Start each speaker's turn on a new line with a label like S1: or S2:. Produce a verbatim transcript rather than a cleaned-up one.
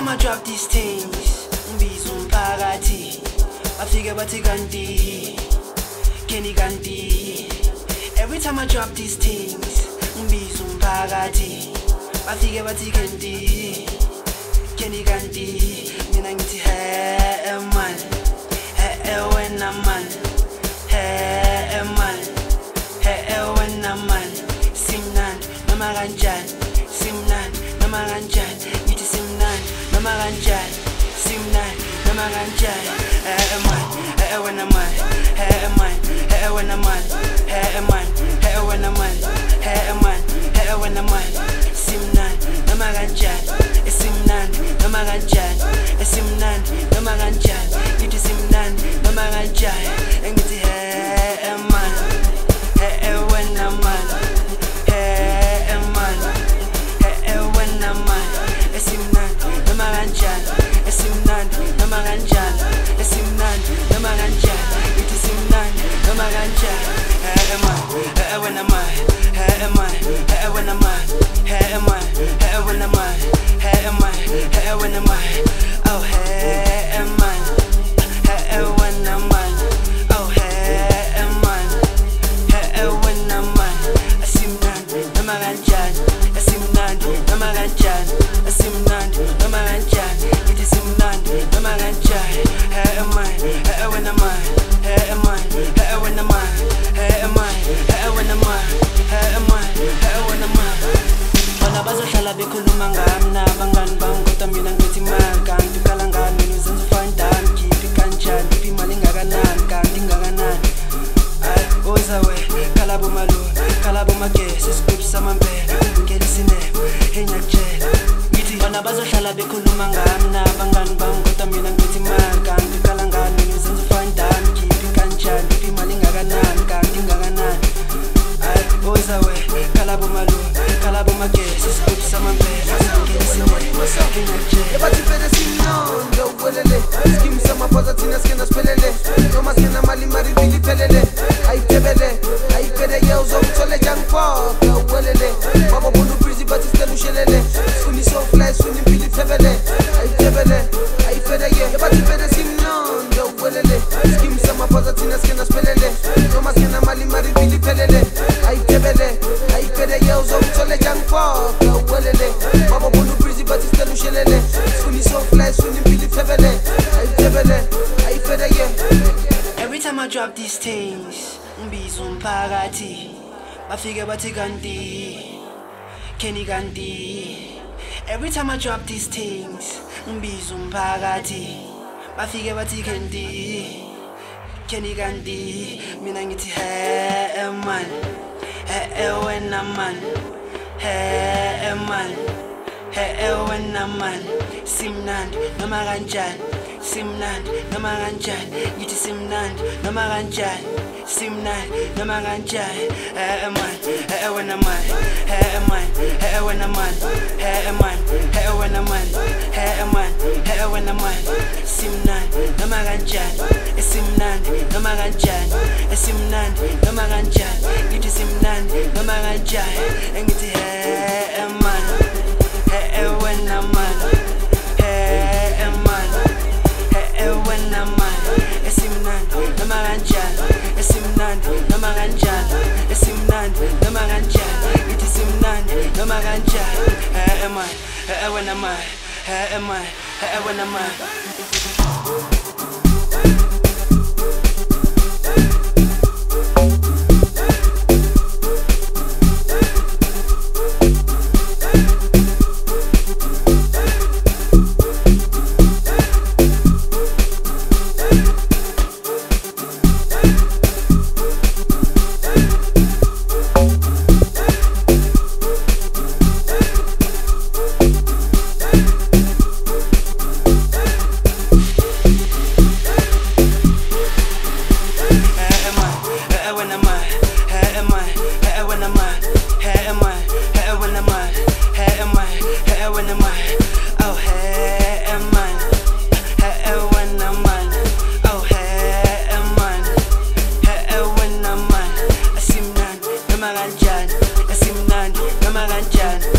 S1: time I drop these things, ngibiza umphakathi bafike bathi kanti Kenny kanti. Every time I drop these things, ngibiza umphakathi bafike bathi kanti Kenny kanti. Mina ngithi hey man, hey wena man, hey man, hey wena man. Simnandi noma kanjani, simnandi noma kanjani, ngithi simnandi noma kanjani, simnandi noma kanjani. Hey man, hey wena man, hey man, hey wena man, hey man, hey wena man, hey man, hey wena man. Simnandi noma kanjani, simnandi noma kanjani, simnandi noma kanjani, ngithi simnandi noma kanjani. Ngithi hey man, hey wena man, hey man, hey wena man. Simnandi noma kanjani, simnandi noma kanjani, simnandi noma kanjani, ngithi simnandi noma kanjani. Hey man, hey wena man, hey man, hey wena man, hey man, hey wena man, hey man, hey wena man. Oh hey man, hey wena man, oh hey man, hey wena man. Simnandi noma kanjani, simnandi noma kanjani, simnandi noma kanjani, ngithi simnandi noma kanjani. Hey man, hey wena man, hey man, hey wena man, hey man, hey wena man, hey man, hey wena man. Bona bazohlala bekhuluma ngami nabangani bami kodwa mina ngithi makanti ukala ngani, mina uzenza ufandani, ngiphi kanjani, ngiphi imali ingakanani, kanti ingakanani. Ay ozawe kala bomalo, kala bomagesi, script samambela, ngikela isinema enyakutshela. Ngithi bona bazohlala bekhuluma ngami nabangani bami kodwa mina ngithi makanti ukala ngani, mina uzenza ufandani, ngiphi kanjani, ngiphi imali ingakanani, kanti ingakanani. Ay ozawe kala bomalo, kala bomagesi, script samambela, ngikela isinema enyakutshela.
S2: Bathi phela simnandi awuwelele, skim samaphoza thina sikena siphelele, noma sina mali mari vili phelele. Ayithebele, ayiphele ye uzongithole jangfoka awuwelele. Baba bona ubreezy bathi sicela ushelele, sifuna isofly sifuna impilo ithebele. Ayithebele, ayiphele ye. Bathi phela simnandi awuwelele, skim samaphoza thina sikena siphelele, noma sina mali mari vili phelele. Ayithebele, ayiphele ye uzongithole jangfoka awuwelele. Baba bona ubreezy bathi sicela ushelele, sifuna isofly sifuna impilo ithebele. Ayithebele, ayiphele ye.
S1: Every time I drop these things, ngibiza umphakathi bafike bathi kanti Kenny kanti. Every time I drop these things, ngibiza umphakathi bafike bathi kanti Kenny kanti. Mina ngithi hey man, hey wena man, hey man, hey wena man. Simnandi noma kanjani, simnandi noma kanjani, ngithi simnandi noma kanjani, simnandi noma kanjani. Hey man, hey wena man, hey man, hey wena man, hey man, hey wena man, hey man, hey wena man. Simnandi noma kanjani, simnandi noma kanjani, simnandi noma kanjani, ngithi simnandi noma kanjani. Ngithi hey man, hey wena man, hey man, hey wena man. Simnandi noma kanjani, simnandi noma kanjani, simnandi noma kanjani, ngithi simnandi noma kanjani. Hey man, hey wena man, hey man, hey wena man. Noma kanjani,